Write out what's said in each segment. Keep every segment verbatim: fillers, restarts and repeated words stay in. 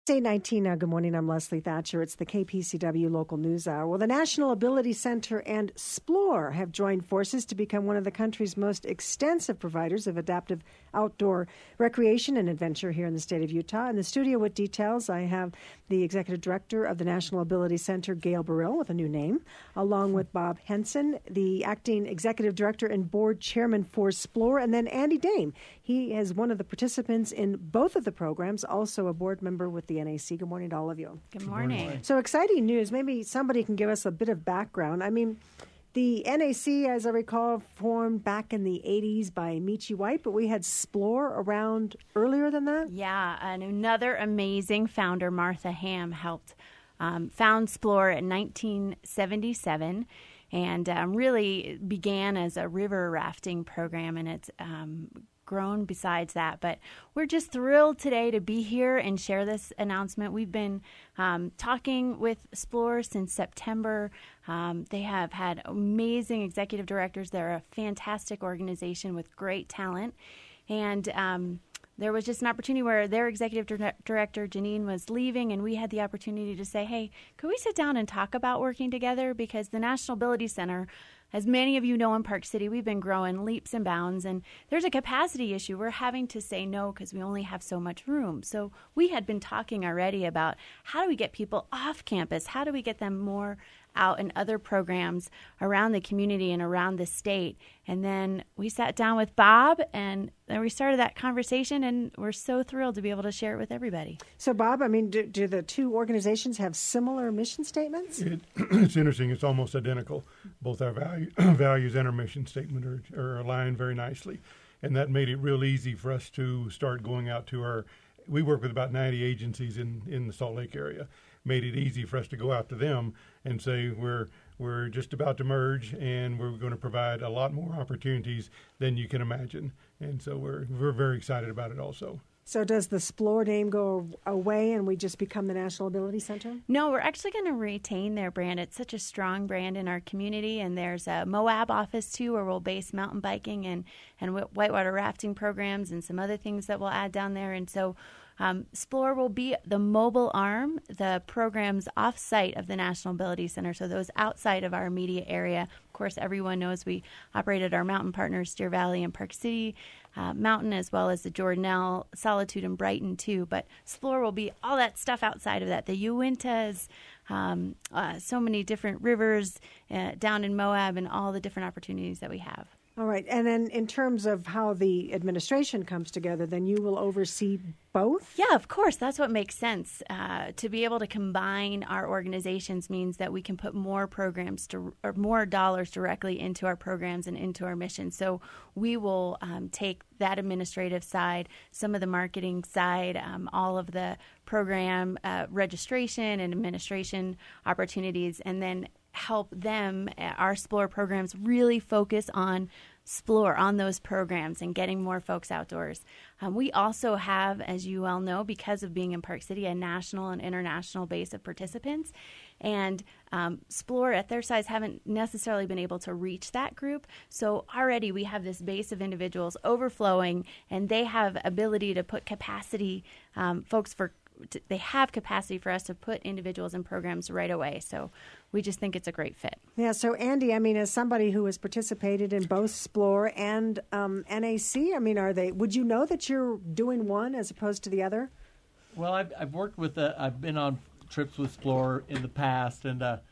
eight nineteen now. Good morning. I'm Leslie Thatcher. It's the K P C W Local News Hour. Well, the National Ability Center and Splore have joined forces to become one of the country's most extensive providers of adaptive outdoor recreation and adventure here in the state of Utah. In the studio with details, I have the Executive Director of the National Ability Center, Gail Burrill, with a new name, along with Bob Henson, the Acting Executive Director and Board Chairman for Splore, and then Andy Dame. He is one of the participants in both of the programs, also a board member with the N A C. Good morning to all of you. Good morning. Good morning. So exciting news. Maybe somebody can give us a bit of background. I mean, the N A C, as I recall, formed back in the eighties by Michi White, but we had Splore around earlier than that? Yeah, and another amazing founder, Martha Ham, helped um, found Splore in nineteen seventy-seven. And um, really began as a river rafting program, and it's um, grown besides that. But we're just thrilled today to be here and share this announcement. We've been um, talking with Splore since September. Um, they have had amazing executive directors. They're a fantastic organization with great talent. And um, there was just an opportunity where their executive dir- director, Janine, was leaving, and we had the opportunity to say, hey, could we sit down and talk about working together? Because the National Ability Center, as many of you know in Park City, we've been growing leaps and bounds, and there's a capacity issue. We're having to say no because we only have so much room. So we had been talking already about how do we get people off campus? How do we get them more out in other programs around the community and around the state? And then we sat down with Bob, and then we started that conversation, and we're so thrilled to be able to share it with everybody. So, Bob, I mean, do, do the two organizations have similar mission statements? It, it's interesting. It's almost identical. Both our value, values and our mission statement are, are aligned very nicely, and that made it real easy for us to start going out to our – we work with about ninety agencies in, in the Salt Lake area. Made it easy for us to go out to them and say we're we're just about to merge, and we're going to provide a lot more opportunities than you can imagine. And so we're we're very excited about it also. So does the Splore name go away and we just become the National Ability Center? No, we're actually going to retain their brand. It's such a strong brand in our community, and there's a Moab office, too, where we'll base mountain biking and, and whitewater rafting programs and some other things that we'll add down there. And so Um, Splore will be the mobile arm, the programs off-site of the National Ability Center, so those outside of our immediate area. Of course, everyone knows we operate at our mountain partners, Deer Valley and Park City uh, Mountain, as well as the Jordanelle, Solitude, and Brighton, too. But Splore will be all that stuff outside of that, the Uintas, um, uh, so many different rivers uh, down in Moab, and all the different opportunities that we have. All right. And then in terms of how the administration comes together, then you will oversee both? Yeah, of course. That's what makes sense. Uh, to be able to combine our organizations means that we can put more programs to, or more dollars directly into our programs and into our mission. So we will um, take that administrative side, some of the marketing side, um, all of the program uh, registration and administration opportunities, and then help them, our Splore programs, really focus on Splore, on those programs and getting more folks outdoors. Um, we also have, as you well know, because of being in Park City, a national and international base of participants. And um, Splore, at their size, haven't necessarily been able to reach that group. So already we have this base of individuals overflowing, and they have ability to put capacity, um, folks for they have capacity for us to put individuals in programs right away. So we just think it's a great fit. Yeah. So, Andy, I mean, as somebody who has participated in both Splore and um, N A C, I mean, are they? Would you know that you're doing one as opposed to the other? Well, I've, I've worked with, uh, I've been on trips with Splore in the past, and uh,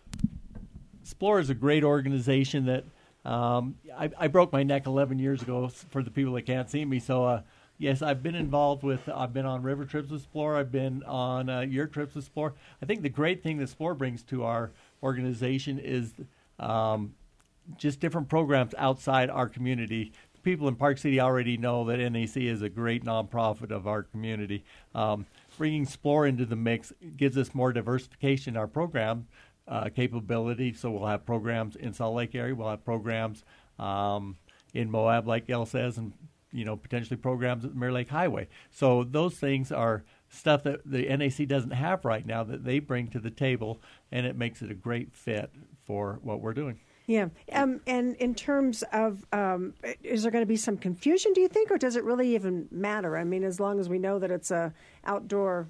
Splore is a great organization that um, I, I broke my neck eleven years ago for the people that can't see me. So, uh, yes, I've been involved with, I've been on river trips with Splore. I've been on uh, year trips with Splore. I think the great thing that Splore brings to our organization is um, just different programs outside our community. The people in Park City already know that N A C is a great nonprofit of our community. Um, bringing Splore into the mix gives us more diversification in our program uh, capability. So we'll have programs in Salt Lake area. We'll have programs um, in Moab, like Gail says, and you know, potentially programs at the Mirror Lake Highway. So those things are stuff that the N A C doesn't have right now that they bring to the table, and it makes it a great fit for what we're doing. Yeah. Um, and in terms of, um, is there going to be some confusion, do you think, or does it really even matter? I mean, as long as we know that it's a outdoor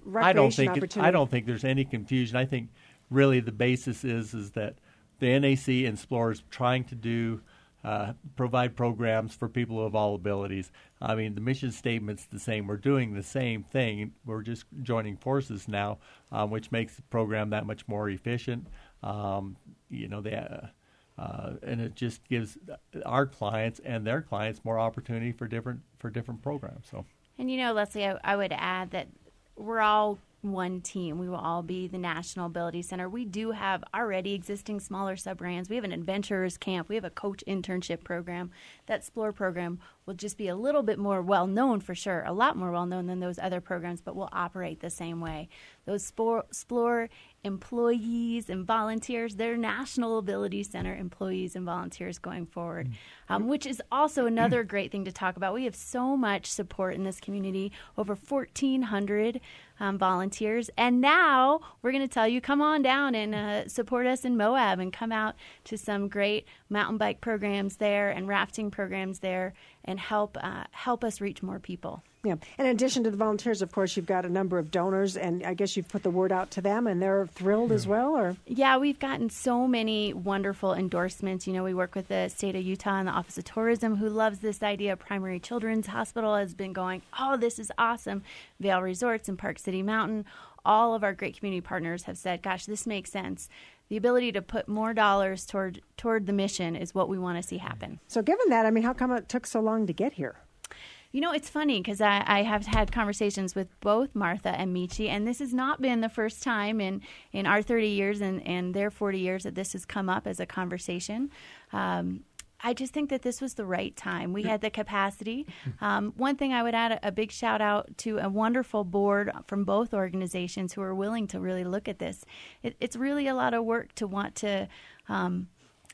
recreation I don't think opportunity. it, I don't think there's any confusion. I think really the basis is is that the N A C and Splour is trying to do uh, provide programs for people of all abilities. I mean, the mission statement's the same. We're doing the same thing. We're just joining forces now, um, which makes the program that much more efficient. Um, you know, they, uh, uh, and it just gives our clients and their clients more opportunity for different for different programs. So, and you know, Leslie, I, I would add that we're all one team. We will all be the National Ability Center. We do have already existing smaller sub-brands. We have an adventurers camp. We have a coach internship program. That Splour program will just be a little bit more well-known for sure, a lot more well-known than those other programs, but will operate the same way. Those Splour, Splour employees and volunteers, they're National Ability Center employees and volunteers going forward, um, which is also another great thing to talk about. We have so much support in this community, over fourteen hundred um, volunteers, and now we're going to tell you, come on down and uh, support us in Moab and come out to some great mountain bike programs there and rafting programs there and help uh, help us reach more people. Yeah. In addition to the volunteers, of course, you've got a number of donors, and I guess you've put the word out to them, and they're thrilled yeah. as well? Or Yeah, we've gotten so many wonderful endorsements. You know, we work with the state of Utah and the Office of Tourism, who loves this idea. Primary Children's Hospital has been going, oh, this is awesome. Vail Resorts and Park City Mountain, all of our great community partners have said, gosh, this makes sense. The ability to put more dollars toward toward the mission is what we want to see happen. So given that, I mean, how come it took so long to get here? You know, it's funny because I, I have had conversations with both Martha and Michi, and this has not been the first time in, in our thirty years and, and their forty years that this has come up as a conversation. Um, I just think that this was the right time. We had the capacity. Um, one thing I would add a, a big shout out to a wonderful board from both organizations who are willing to really look at this. It, it's really a lot of work to want to um,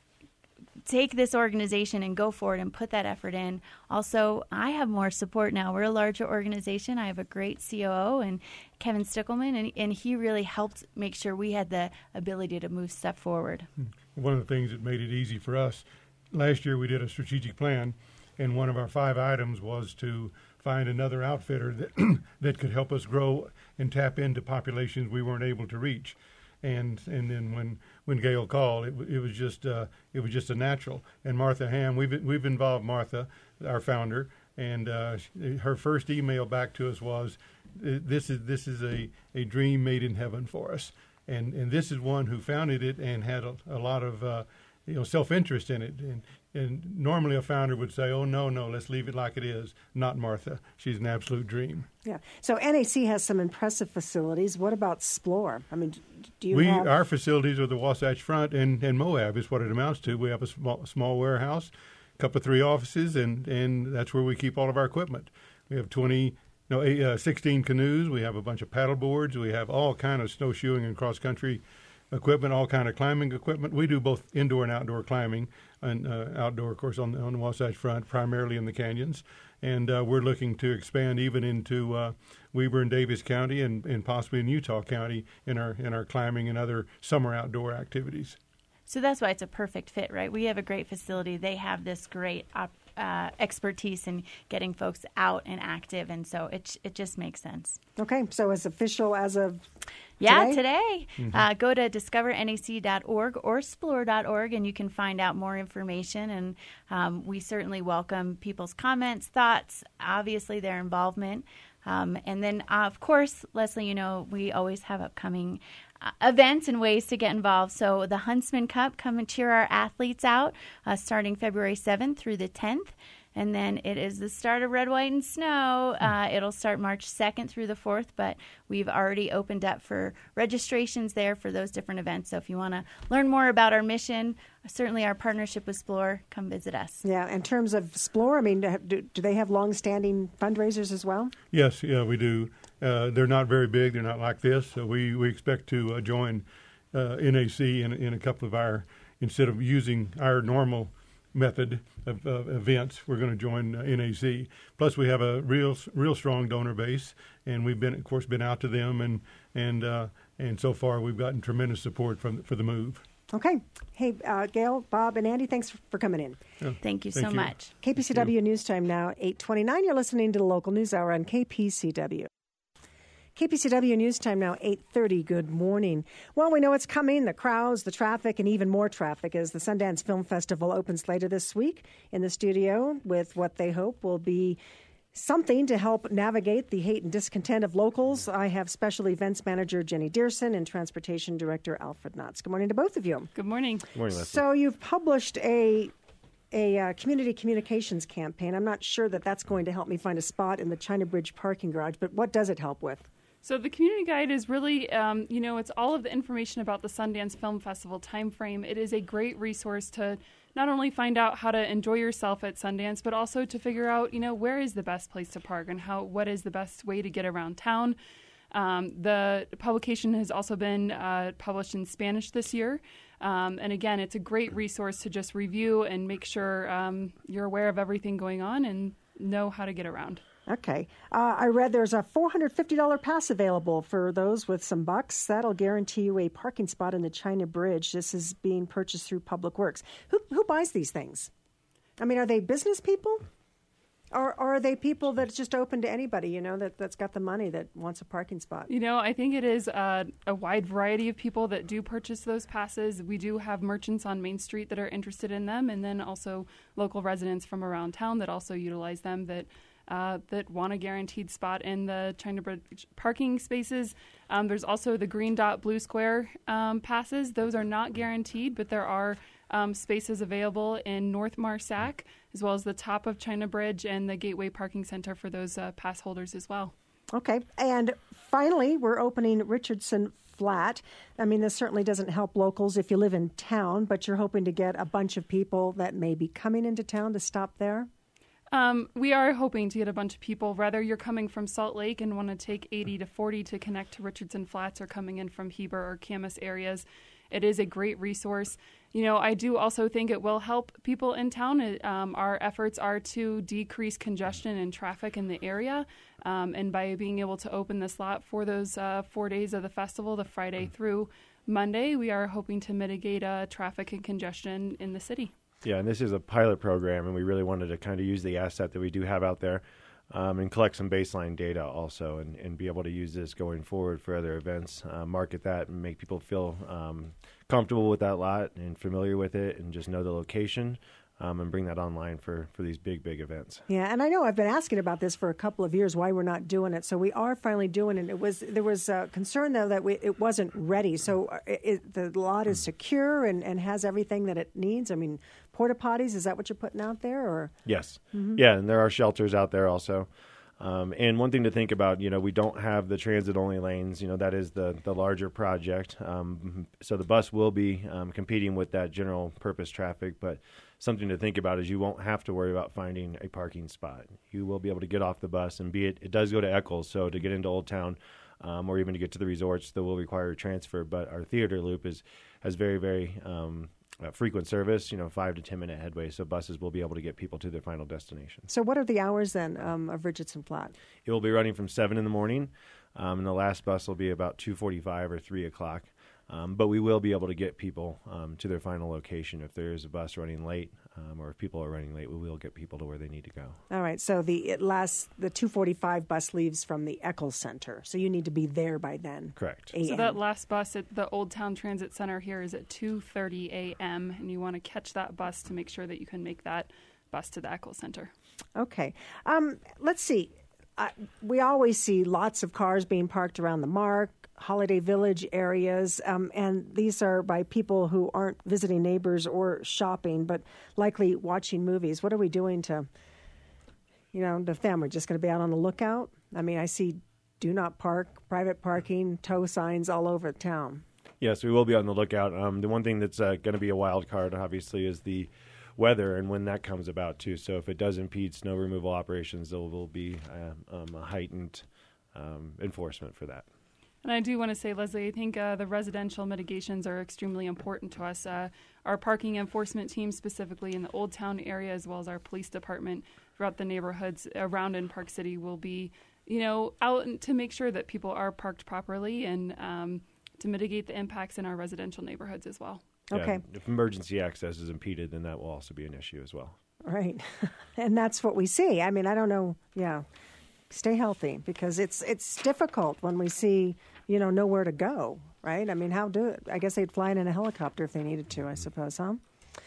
take this organization and go forward and put that effort in. Also, I have more support now. We're a larger organization. I have a great C O O and Kevin Stickelman, and, and he really helped make sure we had the ability to move stuff forward. One of the things that made it easy for us, last year we did a strategic plan, and one of our five items was to find another outfitter that that could help us grow and tap into populations we weren't able to reach. And and then when, when Gail called, it, it was just uh, it was just a natural. And Martha Ham, we've we've involved Martha, our founder, and uh, she, her first email back to us was, "This is this is a, a dream made in heaven for us." And and this is one who founded it and had a, a lot of uh, you know self-interest in it. And and normally a founder would say, "Oh no no, let's leave it like it is." Not Martha. She's an absolute dream. Yeah. So N A C has some impressive facilities. What about Splour? I mean, do you we, have... Our facilities are the Wasatch Front and, and Moab is what it amounts to. We have a small, small warehouse, a couple of three offices, and, and that's where we keep all of our equipment. We have twenty, no, eight, uh, sixteen canoes. We have a bunch of paddle boards. We have all kind of snowshoeing and cross-country equipment, all kind of climbing equipment. We do both indoor and outdoor climbing, and uh, outdoor, of course, on, on the Wasatch Front, primarily in the canyons. And uh, we're looking to expand even into uh, Weber and Davis County and, and possibly in Utah County in our in our climbing and other summer outdoor activities. So that's why it's a perfect fit, right? We have a great facility. They have this great op- uh, expertise in getting folks out and active, and so it it just makes sense. Okay, so it's official as of Yeah, today? today. Mm-hmm. Uh, go to discover N A C dot org or splour dot org, and you can find out more information. And um, we certainly welcome people's comments, thoughts, obviously their involvement. Um, and then, uh, of course, Leslie, you know, we always have upcoming uh, events and ways to get involved. So the Huntsman Cup, come and cheer our athletes out uh, starting February seventh through the tenth. And then it is the start of Red, White, and Snow. Uh, it'll start March second through the fourth, but we've already opened up for registrations there for those different events. So if you want to learn more about our mission, certainly our partnership with Splour, come visit us. Yeah, in terms of Splour, I mean, do, do they have long-standing fundraisers as well? Yes, yeah, we do. Uh, they're not very big. They're not like this. So we, we expect to uh, join uh, N A C in, in a couple of our, instead of using our normal method of uh, events, we're going to join uh, N A C. Plus, we have a real, real strong donor base, and we've been, of course, been out to them, and and uh, and so far we've gotten tremendous support from for the move. Okay, hey, uh, Gail, Bob, and Andy, thanks for coming in. Yeah. Thank you Thank so you. much. K P C W News Time now, eight twenty-nine. You're listening to the Local News Hour on K P C W. K P C W News Time now, eight thirty. Good morning. Well, we know it's coming, the crowds, the traffic, and even more traffic as the Sundance Film Festival opens later this week in the studio with what they hope will be something to help navigate the hate and discontent of locals. I have Special Events Manager Jenny Dearson and Transportation Director Alfred Knotts. Good morning to both of you. Good morning. Good morning, Leslie. So you've published a a uh, community communications campaign. I'm not sure that that's going to help me find a spot in the China Bridge parking garage, but what does it help with? So the community guide is really, um, you know, it's all of the information about the Sundance Film Festival timeframe. It is a great resource to not only find out how to enjoy yourself at Sundance, but also to figure out, you know, where is the best place to park and how what is the best way to get around town. Um, the publication has also been uh, published in Spanish this year. Um, and again, it's a great resource to just review and make sure um, you're aware of everything going on and know how to get around. Okay. Uh, I read there's a four hundred fifty dollars pass available for those with some bucks. That'll guarantee you a parking spot in the China Bridge. This is being purchased through Public Works. Who who buys these things? I mean, are they business people? Or, or are they people that's just open to anybody, you know, that, that's got the money that wants a parking spot? You know, I think it is uh, a wide variety of people that do purchase those passes. We do have merchants on Main Street that are interested in them, and then also local residents from around town that also utilize them that uh, that want a guaranteed spot in the China Bridge parking spaces. Um, there's also the Green Dot Blue Square um, passes. Those are not guaranteed, but there are Um, spaces available in North Marsac, as well as the top of China Bridge and the Gateway Parking Center for those uh, pass holders as well. Okay. And finally, we're opening Richardson Flat. I mean, this certainly doesn't help locals if you live in town, but you're hoping to get a bunch of people that may be coming into town to stop there? Um, we are hoping to get a bunch of people, whether you're coming from Salt Lake and want to take eighty to forty to connect to Richardson Flats or coming in from Heber or Camas areas. It is a great resource. You know, I do also think it will help people in town. It, um, our efforts are to decrease congestion and traffic in the area. Um, and by being able to open this lot for those uh, four days of the festival, the Friday through Monday, we are hoping to mitigate uh, traffic and congestion in the city. Yeah, and this is a pilot program, and we really wanted to kind of use the asset that we do have out there um, and collect some baseline data also and, and be able to use this going forward for other events, uh, market that and make people feel um, comfortable with that lot and familiar with it and just know the location. Um, and bring that online for, for these big, big events. Yeah, and I know I've been asking about this for a couple of years, why we're not doing it. So we are finally doing it. It was there was a concern, though, that we, it wasn't ready. So it, it, the lot is secure and, and has everything that it needs. I mean, porta potties, is that what you're putting out there? Or Yes. Mm-hmm. Yeah, and there are shelters out there also. Um, and one thing to think about, you know, we don't have the transit-only lanes. You know, that is the, the larger project. Um, so the bus will be um, competing with that general purpose traffic. But something to think about is you won't have to worry about finding a parking spot. You will be able to get off the bus and be it. It does go to Eccles, so to get into Old Town um, or even to get to the resorts, that will require a transfer. But our theater loop is has very, very um, Uh, frequent service, you know, five to ten minute headway, so buses will be able to get people to their final destination. So what are the hours then um, of Richardson Flat? It will be running from seven in the morning, um, and the last bus will be about two forty-five or three o'clock. Um, but we will be able to get people um, to their final location. If there is a bus running late um, or if people are running late, we will get people to where they need to go. All right, so the it last the two forty-five bus leaves from the Eccles Center, so you need to be there by then. Correct. A M. So that last bus at the Old Town Transit Center here is at two thirty a.m., and you want to catch that bus to make sure that you can make that bus to the Eccles Center. Okay. Um, let's see. Uh, we always see lots of cars being parked around the Mark, Holiday Village areas, um, and these are by people who aren't visiting neighbors or shopping, but likely watching movies. What are we doing to, you know, to them? We're just going to be out on the lookout? I mean, I see do not park, private parking, tow signs all over town. Yes, we will be on the lookout. Um, the one thing that's uh, going to be a wild card, obviously, is the weather and when that comes about, too. So if it does impede snow removal operations, there will be uh, um, a heightened um, enforcement for that. And I do want to say, Leslie, I think uh, the residential mitigations are extremely important to us. Uh, our parking enforcement team, specifically in the Old Town area, as well as our police department throughout the neighborhoods around in Park City, will be, you know, out to make sure that people are parked properly and um, to mitigate the impacts in our residential neighborhoods as well. Yeah, Okay. if emergency access is impeded, then that will also be an issue as well. Right. And that's what we see. I mean, I don't know. Yeah. stay healthy, because it's it's difficult when we see, you know, nowhere to go, right? I mean, how do it? I guess they'd fly in in a helicopter if they needed to, I suppose, huh?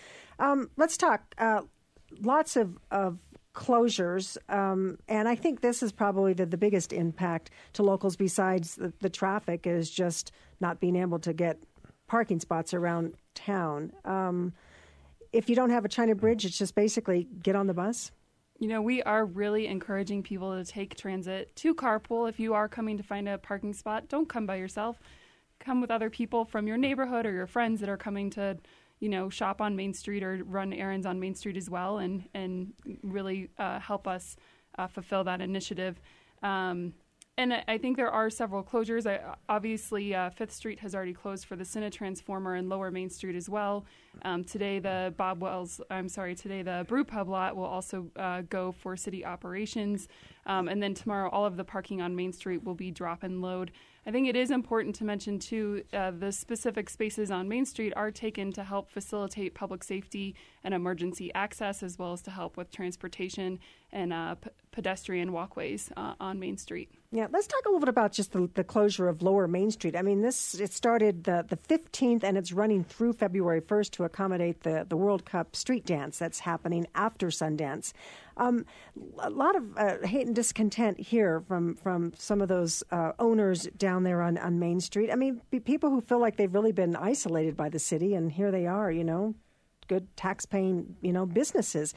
Um, let's talk. Uh, lots of, of closures, um, and I think this is probably the, the biggest impact to locals besides the, the traffic is just not being able to get parking spots around town. Um, if you don't have a China Bridge, it's just basically get on the bus. You know, we are really encouraging people to take transit to carpool. If you are coming to find a parking spot, don't come by yourself. Come with other people from your neighborhood or your friends that are coming to, you know, shop on Main Street or run errands on Main Street as well, and and really uh, help us uh, fulfill that initiative. Um, and I think there are several closures. I, obviously, uh, Fifth Street has already closed for the Cinetransformer, and Lower Main Street as well. Um, today, the Bob Wells, I'm sorry, today the Brew Pub lot will also uh, go for city operations. Um, and then tomorrow, all of the parking on Main Street will be drop and load. I think it is important to mention, too, uh, the specific spaces on Main Street are taken to help facilitate public safety and emergency access, as well as to help with transportation and uh, p- pedestrian walkways uh, on Main Street. Yeah, let's talk a little bit about just the, the closure of Lower Main Street. I mean, this it started the, the fifteenth, and it's running through February first to accommodate the, the World Cup street dance that's happening after Sundance. Um, a lot of uh, hate and discontent here from, from some of those uh, owners down there on, on Main Street. I mean, be people who feel like they've really been isolated by the city, and here they are, you know, good tax-paying, you know, businesses.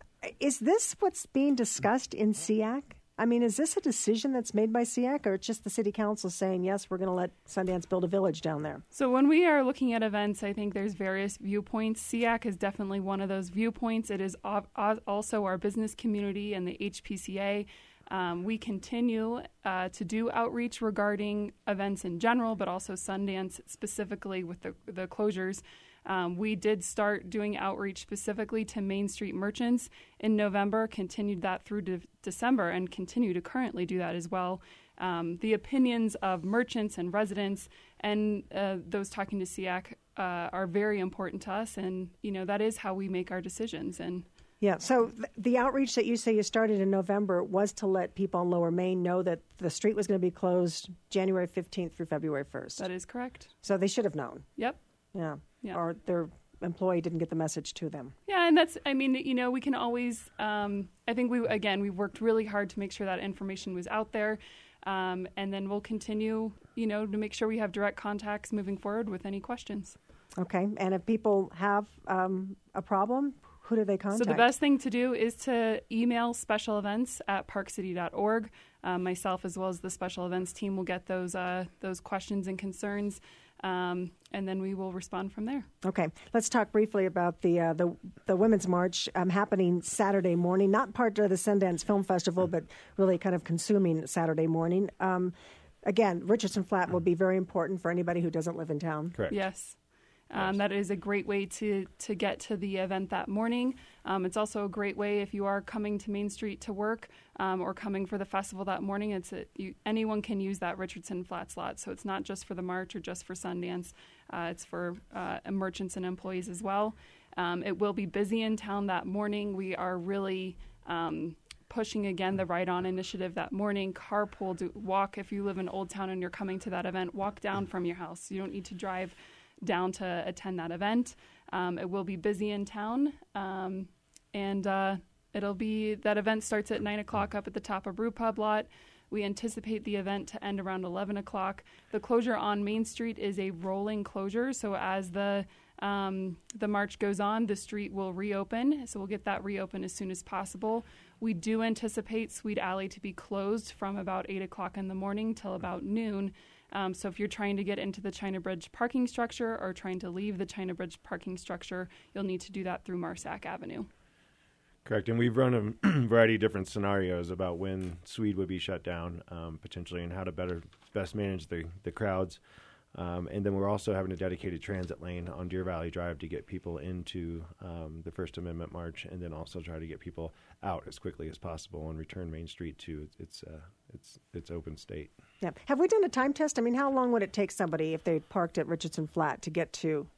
Is this what's being discussed in S E A C? I mean, is this a decision that's made by S E A C, or it's just the city council saying, yes, we're going to let Sundance build a village down there? So when we are looking at events, I think there's various viewpoints. S E A C is definitely one of those viewpoints. It is also our business community and the H P C A. Um, we continue uh, to do outreach regarding events in general, but also Sundance specifically with the, the closures. Um, we did start doing outreach specifically to Main Street merchants in November, continued that through de- December, and continue to currently do that as well. Um, the opinions of merchants and residents and uh, those talking to S E A C uh, are very important to us, and you know that is how we make our decisions. And yeah, so th- the outreach that you say you started in November was to let people on Lower Main know that the street was going to be closed January fifteenth through February first. That is correct. So they should have known. Yep. Yeah. Yeah. Or their employee didn't get the message to them. Yeah, and that's, I mean, you know, we can always, um, I think we, again, we worked really hard to make sure that information was out there. Um, and then we'll continue, you know, to make sure we have direct contacts moving forward with any questions. Okay. And if people have um, a problem, who do they contact? So the best thing to do is to email special events at park city dot org. Um, myself, as well as the special events team, will get those uh, those questions and concerns. Um, and then we will respond from there. Okay, let's talk briefly about the uh, the, the Women's March um, happening Saturday morning, not part of the Sundance Film Festival, but really kind of consuming Saturday morning. Um, again, Richardson Flat will be very important for anybody who doesn't live in town. Correct. Yes. Um, that is a great way to, to get to the event that morning. Um, it's also a great way if you are coming to Main Street to work um, or coming for the festival that morning. It's a, you, anyone can use that Richardson Flats lot, so it's not just for the march or just for Sundance. Uh, it's for uh, merchants and employees as well. Um, it will be busy in town that morning. We are really um, pushing again the Ride On initiative that morning. Carpool, do, walk if you live in Old Town and you're coming to that event. Walk down from your house. You don't need to drive down to attend that event. Um, it will be busy in town, um, and uh, it'll be that event starts at nine o'clock up at the top of Brew Pub lot. We anticipate the event to end around eleven o'clock. The closure on Main Street is a rolling closure, so as the um, the march goes on, the street will reopen. So we'll get that reopened as soon as possible. We do anticipate Sweet Alley to be closed from about eight o'clock in the morning till about noon. Um, so if you're trying to get into the China Bridge parking structure or trying to leave the China Bridge parking structure, you'll need to do that through Marsac Avenue. Correct. And we've run a variety of different scenarios about when Swede would be shut down, um, potentially, and how to better best manage the, the crowds. Um, and then we're also having a dedicated transit lane on Deer Valley Drive to get people into um, the First Amendment March, and then also try to get people out as quickly as possible and return Main Street to its uh, its its open state. Yeah. Have we done a time test? I mean, how long would it take somebody if they parked at Richardson Flat to get to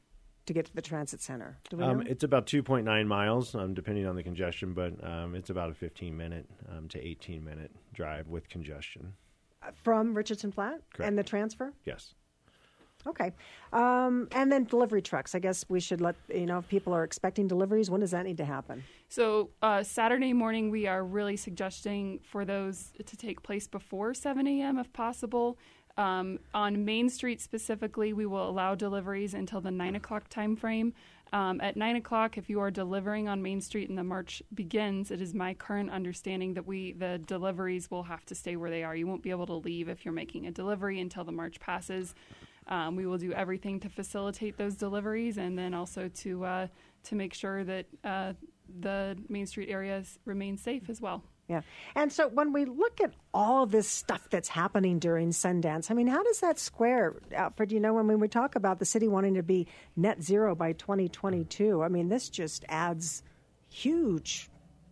to get to the transit center? Do we Um, know? it's about two point nine miles, um, depending on the congestion, but um, it's about a fifteen minute um, to eighteen minute drive with congestion. From Richardson Flat Correct. and the transfer? Yes. Okay. Um, and then delivery trucks. I guess we should let, you know, if people are expecting deliveries, when does that need to happen? So uh, Saturday morning, we are really suggesting for those to take place before seven a.m. if possible. Um, on Main Street specifically, we will allow deliveries until the nine o'clock time frame. Um, at nine o'clock, if you are delivering on Main Street and the march begins, it is my current understanding that we the deliveries will have to stay where they are. You won't be able to leave if you're making a delivery until the march passes. Um, we will do everything to facilitate those deliveries, and then also to uh, to make sure that uh, the Main Street areas remain safe as well. Yeah. And so when we look at all of this stuff that's happening during Sundance, I mean, how does that square, Alfred? You know, when we talk about the city wanting to be net zero by twenty twenty-two, I mean, this just adds huge,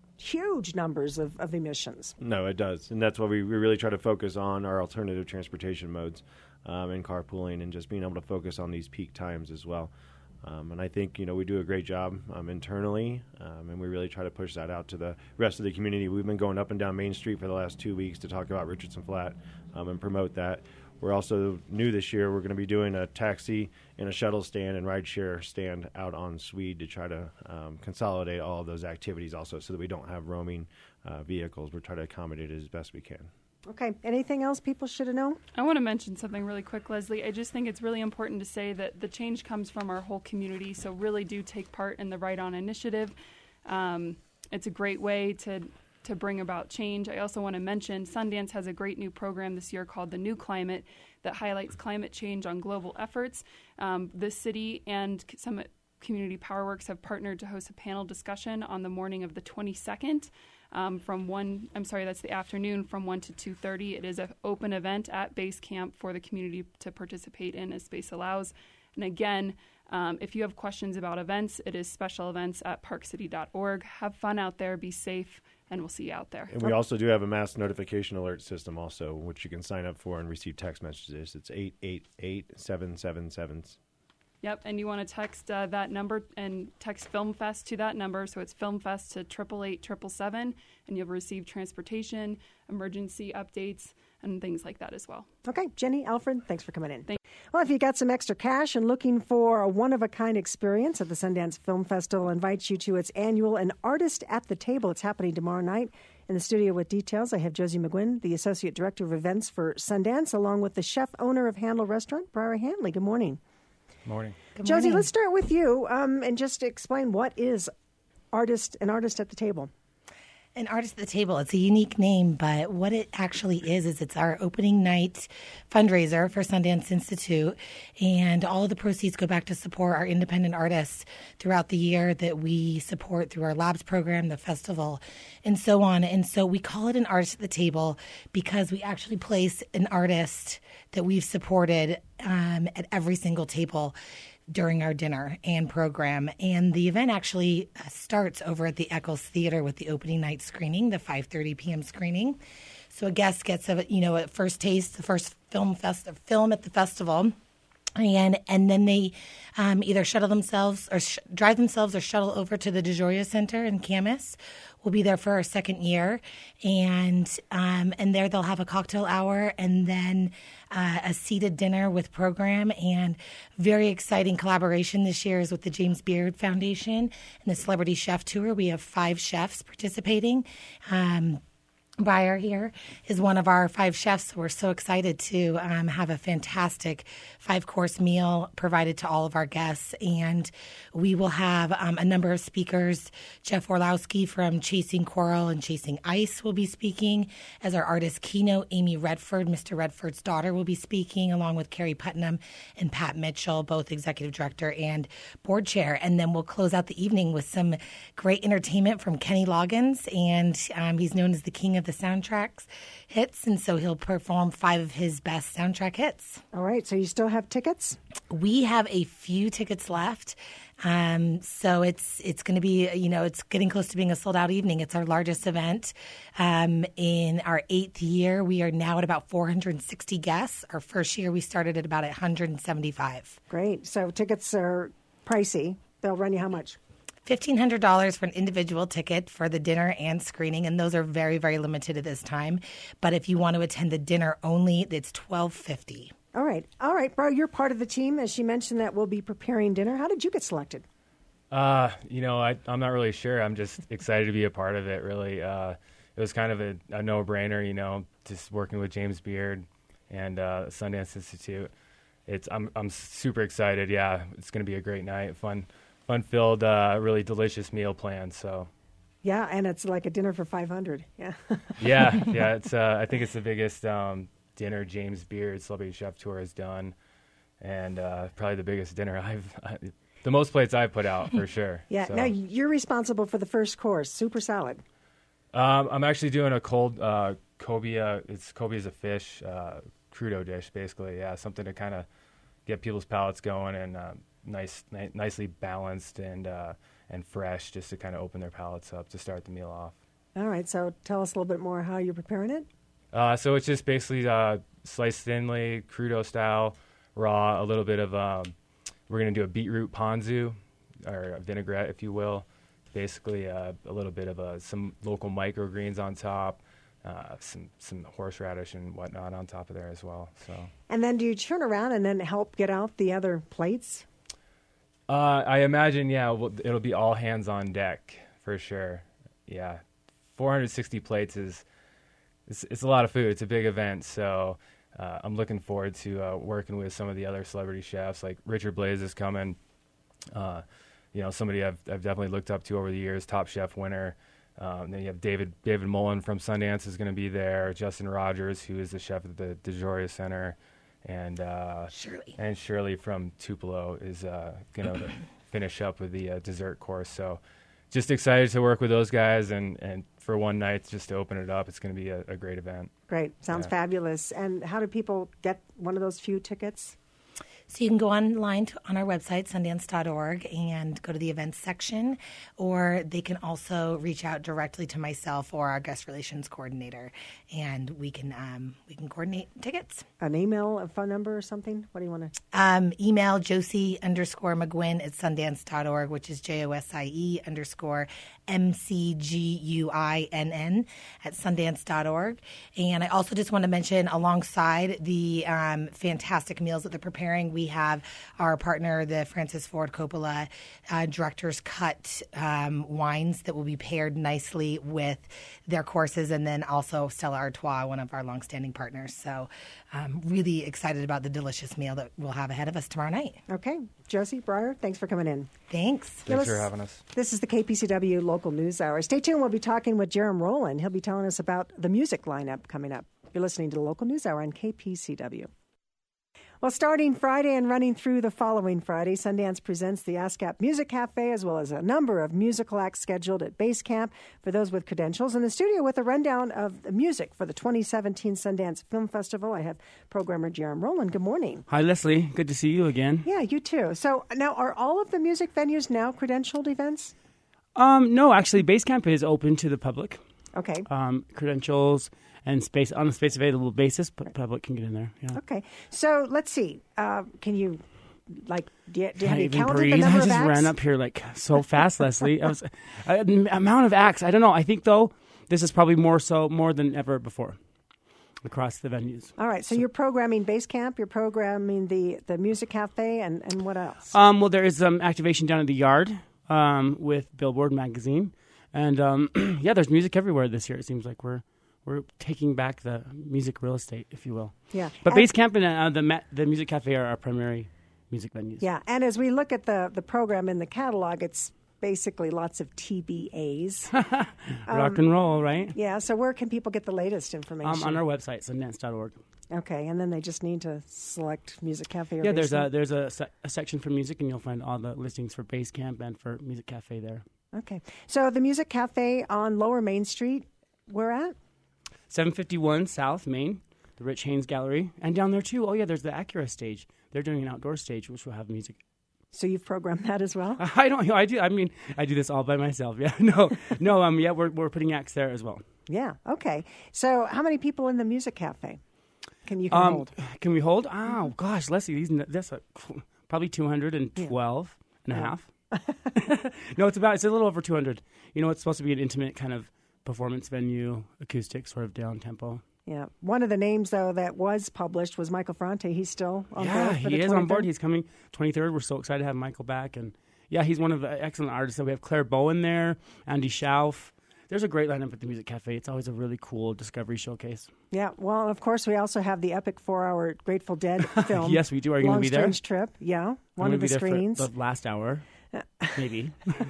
huge numbers of, of emissions. No, it does. And that's why we, we really try to focus on our alternative transportation modes um, and carpooling and just being able to focus on these peak times as well. Um, and I think, you know, we do a great job um, internally, um, and we really try to push that out to the rest of the community. We've been going up and down Main Street for the last two weeks to talk about Richardson Flat um, and promote that. We're also new this year. We're going to be doing a taxi and a shuttle stand and rideshare stand out on Swede to try to um, consolidate all of those activities also so that we don't have roaming uh, vehicles. We're trying to accommodate it as best we can. Okay. Anything else people should have known? I want to mention something really quick, Leslie. I just think it's really important to say that the change comes from our whole community, so really do take part in the Right On initiative. Um, it's a great way to to bring about change. I also want to mention Sundance has a great new program this year called The New Climate that highlights climate change on global efforts. Um, the city and Summit Community PowerWorks have partnered to host a panel discussion on the morning of the twenty-second. Um, from one, I'm sorry, that's the afternoon from one to two thirty. It is an open event at Base Camp for the community to participate in as space allows. And again, um, if you have questions about events, it is special events at park city dot org. Have fun out there, be safe, and we'll see you out there. And we also do have a mass notification alert system also, which you can sign up for and receive text messages. It's eight eight eight, seven seven seven. Yep, and you want to text uh, that number and text FilmFest to that number. So it's FilmFest to triple eight triple seven, and you'll receive transportation, emergency updates, and things like that as well. Okay. Jenny, Alfred, thanks for coming in. Thank Well, if you got some extra cash and looking for a one-of-a-kind experience at the Sundance Film Festival, invites you to its annual An Artist at the Table. It's happening tomorrow night. In the studio with details, I have Josie McGuinn, the Associate Director of Events for Sundance, along with the chef-owner of Handle Restaurant, Briar Hanley. Good morning. Morning. Good Josie, morning. Let's start with you um, and just explain what is artist an artist at the table. An Artist at the Table. It's a unique name, but what it actually is, is it's our opening night fundraiser for Sundance Institute, and all of the proceeds go back to support our independent artists throughout the year that we support through our labs program, the festival, and so on. And so we call it an Artist at the Table because we actually place an artist that we've supported um, at every single table during our dinner and program. And the event actually starts over at the Eccles Theater with the opening night screening, the five thirty p.m. screening. So a guest gets a, you know, a first taste, the first film fest, film at the festival. And and then they um, either shuttle themselves or sh- drive themselves or shuttle over to the DeGioia Center in Camas. We'll be there for our second year, and um, and there they'll have a cocktail hour and then uh, a seated dinner with program. And very exciting collaboration this year is with the James Beard Foundation and the Celebrity Chef Tour. We have five chefs participating. Um, Briar here is one of our five chefs. We're so excited to um, have a fantastic five-course meal provided to all of our guests. And we will have um, a number of speakers. Jeff Orlowski from Chasing Coral and Chasing Ice will be speaking as our artist keynote. Amy Redford, Mister Redford's daughter, will be speaking, along with Carrie Putnam and Pat Mitchell, both executive director and board chair. And then we'll close out the evening with some great entertainment from Kenny Loggins, and um, he's known as the king of the soundtracks hits, and so he'll perform five of his best soundtrack hits. All right, so you still have tickets? We have a few tickets left. Um, so it's it's going to be, you know, it's getting close to being a sold out evening. It's our largest event. Um, in our eighth year, we are now at about four hundred sixty guests. Our first year, we started at about one hundred seventy-five. Great. So tickets are pricey. They'll run you how much? fifteen hundred dollars for an individual ticket for the dinner and screening, and those are very, very limited at this time. But if you want to attend the dinner only, it's twelve fifty. All right. All right, Bro, you're part of the team. As she mentioned, that we'll be preparing dinner. How did you get selected? Uh, you know, I, I'm not really sure. I'm just excited to be a part of it, really. Uh, it was kind of a, a no-brainer, you know, just working with James Beard and uh, Sundance Institute. It's I'm I'm super excited. Yeah, it's going to be a great night, fun. Fun-filled, uh, really delicious meal plan. So, yeah, and it's like a dinner for five hundred. Yeah, yeah, yeah. It's uh, I think it's the biggest um, dinner James Beard Celebrity Chef Tour has done, and uh, probably the biggest dinner I've, I, the most plates I've put out for sure. Yeah. So. Now you're responsible for the first course, super salad. Um, I'm actually doing a cold uh, cobia. It's cobia is a fish uh, crudo dish, basically. Yeah, something to kind of get people's palates going and. Uh, Nice, ni- nicely balanced and uh, and fresh, just to kind of open their palates up to start the meal off. All right, so tell us a little bit more how you're preparing it. Uh, so it's just basically uh, sliced thinly, crudo style, raw. A little bit of um, we're gonna do a beetroot ponzu, or a vinaigrette, if you will. Basically, uh, a little bit of uh, some local microgreens on top. Uh, some some horseradish and whatnot on top of there as well. So. And then do you turn around and then help get out the other plates? Uh, I imagine, yeah, well, it'll be all hands on deck for sure. Yeah, four hundred sixty plates is it's, it's a lot of food. It's a big event, so uh, I'm looking forward to uh, working with some of the other celebrity chefs. Like Richard Blais is coming. Uh, you know, somebody I've I've definitely looked up to over the years. Top Chef winner. Um, then you have David David Mullen from Sundance is going to be there. Justin Rogers, who is the chef at the DeJoria Center. And uh, Shirley. and Shirley from Tupelo is uh, going to finish up with the uh, dessert course. So just excited to work with those guys and, and for one night just to open it up. It's going to be a, a great event. Great. Sounds yeah. fabulous. And how do people get one of those few tickets? So you can go online to, on our website, sundance dot org, and go to the events section, or they can also reach out directly to myself or our guest relations coordinator, and we can um, we can coordinate tickets. An email, a phone number or something? What do you want to? Um, email Josie underscore McGuinn at sundance dot org, which is J O S I E underscore M C G U I N N at sundance dot org. And I also just want to mention, alongside the um, fantastic meals that they're preparing, we have our partner, the Francis Ford Coppola uh, Director's Cut um, wines that will be paired nicely with their courses, and then also Stella Artois, one of our longstanding partners. So I'm really excited about the delicious meal that we'll have ahead of us tomorrow night. Okay. Josie, Breyer, thanks for coming in. Thanks. Thanks for having us. This is the K P C W Local News Hour. Stay tuned. We'll be talking with Jerem Rowland. He'll be telling us about the music lineup coming up. You're listening to the Local News Hour on K P C W. Well, starting Friday and running through the following Friday, Sundance presents the ASCAP Music Cafe, as well as a number of musical acts scheduled at Base Camp for those with credentials. In the studio with a rundown of the music for the twenty seventeen Sundance Film Festival, I have programmer Jerem Rowland. Good morning. Hi, Leslie. Good to see you again. Yeah, you too. So now, are all of the music venues now credentialed events? Um, no, actually, Base Camp is open to the public. Okay. Um, credentials and space on a space available basis, but public can get in there. Yeah. Okay. So let's see. Uh, can you, like, do you, do you have I you even counted breathe. the number I just of acts? ran up here like so fast, Leslie. I was uh, amount of acts. I don't know. I think though this is probably more so more than ever before across the venues. All right. So, so you're programming Base Camp. You're programming the, the Music Cafe, and, and what else? Um, well, there is some um, activation down at the Yard um, with Billboard magazine, and um, yeah, there's music everywhere this year. It seems like we're. We're taking back the music real estate, if you will. Yeah. But and Base Camp and uh, the Ma- the Music Cafe are our primary music venues. Yeah. And as we look at the, the program in the catalog, it's basically lots of T B As. Rock um, and roll, right? Yeah. So where can people get the latest information? Um, on our website, sundance dot org. Okay. And then they just need to select Music Cafe or Yeah, Base there's a, Camp? there's a, se- a section for music, and you'll find all the listings for Base Camp and for Music Cafe there. Okay. So the Music Cafe on Lower Main Street, where at? seven fifty-one South Main, the Rich Haynes Gallery. And down there, too, oh, yeah, there's the Acura stage. They're doing an outdoor stage, which will have music. So you've programmed that as well? I don't I do. I mean, I do this all by myself. Yeah, no, no, um, yeah, we're, we're putting acts there as well. Yeah, okay. So how many people in the Music Cafe can you can um, hold? Can we hold? Oh, gosh, Leslie, these, that's a, probably two hundred twelve. and a Yeah. half. No, it's about, it's a little over two hundred. You know, it's supposed to be an intimate kind of performance venue, acoustic, sort of down tempo. Yeah. One of the names, though, that was published was Michael Franti. He's still on yeah, board for he the is on board. twenty-third? He's coming twenty-third. We're so excited to have Michael back. And yeah, he's one of the excellent artists. So we have Claire Bowen there, Andy Schauf. There's a great lineup at the Music Cafe. It's always a really cool discovery showcase. Yeah. Well, of course, we also have the epic four-hour Grateful Dead film. Yes, we do. Are you going Long to be there? Strange Trip. Yeah. I'm One gonna of the be there for screenings. the last hour, maybe.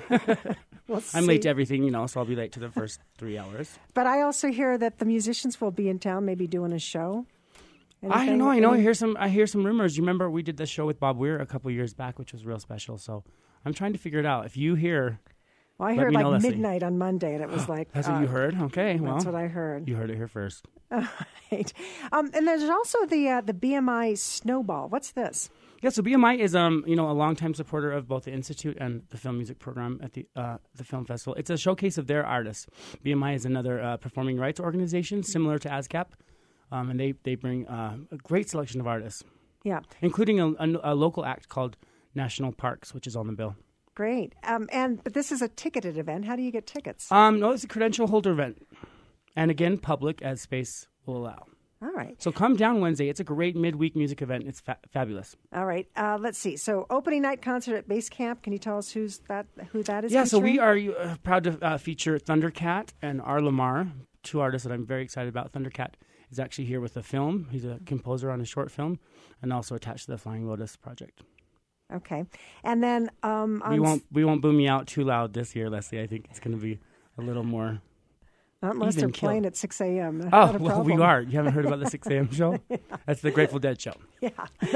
We'll I'm late to see. everything, you know, so I'll be late to the first three hours. But I also hear that the musicians will be in town, maybe doing a show. I don't Anything- know. I know. I any- hear some. I hear some rumors. You remember we did the show with Bob Weir a couple years back, which was real special. So I'm trying to figure it out. If you hear, Well, I let heard me know, like Leslie. midnight on Monday, and it was like that's uh, what you heard. Okay, well, That's what I heard. you heard it here first. Right. Um, and there's also the uh, the B M I Snowball. What's this? Yeah, so B M I is um you know a longtime supporter of both the Institute and the film music program at the uh, the film festival. It's a showcase of their artists. B M I is another uh, performing rights organization similar to ASCAP, um, and they they bring uh, a great selection of artists, Yeah. including a, a, a local act called National Parks, which is on the bill. Great. Um, and but this is a ticketed event. How do you get tickets? Um, no, it's a credential holder event, and again, public as space will allow. All right. So come down Wednesday. It's a great midweek music event. It's fa- fabulous. All right. Uh, let's see. So opening night concert at Base Camp. Can you tell us who's that? Who that is? Yeah, so we featuring? are uh, proud to uh, feature Thundercat and R. Lamar, two artists that I'm very excited about. Thundercat is actually here with a film. He's a composer on a short film, and also attached to the Flying Lotus project. Okay. And then um, on We won't we won't boom you out too loud this year, Leslie. I think it's going to be a little more. not unless they're even keel. playing at six a.m. Oh, Not a well, we problem. are. You haven't heard about the six a.m. show? That's the Grateful Dead show. Yeah.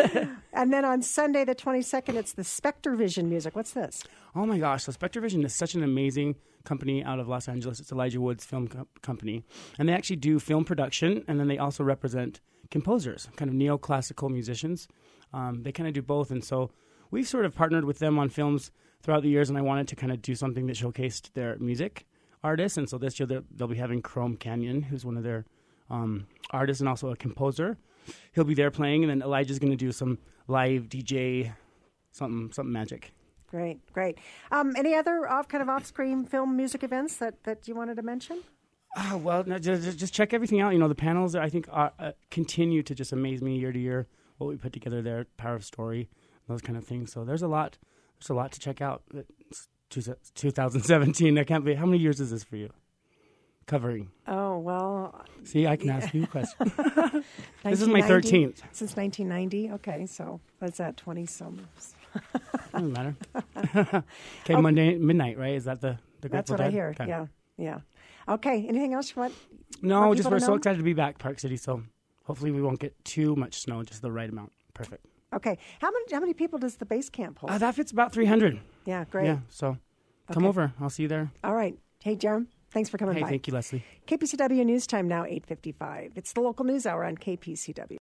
And then on Sunday the twenty-second, it's the Spectre Vision music. What's this? Oh my gosh! So Spectre Vision is such an amazing company out of Los Angeles. It's Elijah Wood's film co- company, and they actually do film production, and then they also represent composers, kind of neoclassical musicians. Um, they kind of do both, and so we've sort of partnered with them on films throughout the years, and I wanted to kind of do something that showcased their music artists, and so this year they'll, they'll be having Chrome Canyon, who's one of their um, artists and also a composer. He'll be there playing, and then Elijah's going to do some live D J, something something magic. Great, great. Um, any other off kind of off-screen film music events that, that you wanted to mention? Ah, well, no, just, just check everything out. You know, the panels, I think, are, uh, continue to just amaze me year to year, what we put together there, Power of Story, those kind of things. So there's a lot There's a lot to check out. It's two thousand seventeen. I can't believe. How many years is this for you? Covering. Oh, well. See, I can ask you a question. This is my nineteen ninety thirteenth. Since nineteen ninety. Okay, so what's that, twenty-some? Doesn't matter. Okay, Monday midnight, right? Is that the, the That's Grateful what I Dead? hear. Okay. Yeah, yeah. Okay, anything else you want? No, want just people we're to so know? excited to be back, Park City. So hopefully we won't get too much snow, just the right amount. Perfect. Okay, how many how many people does the base camp hold? Uh, that fits about three hundred. Yeah, great. Yeah, so come Okay. over. I'll see you there. All right. Hey, Jerem, thanks for coming Hey, by. thank you, Leslie. K P C W News Time now, eight fifty-five. It's the local news hour on K P C W.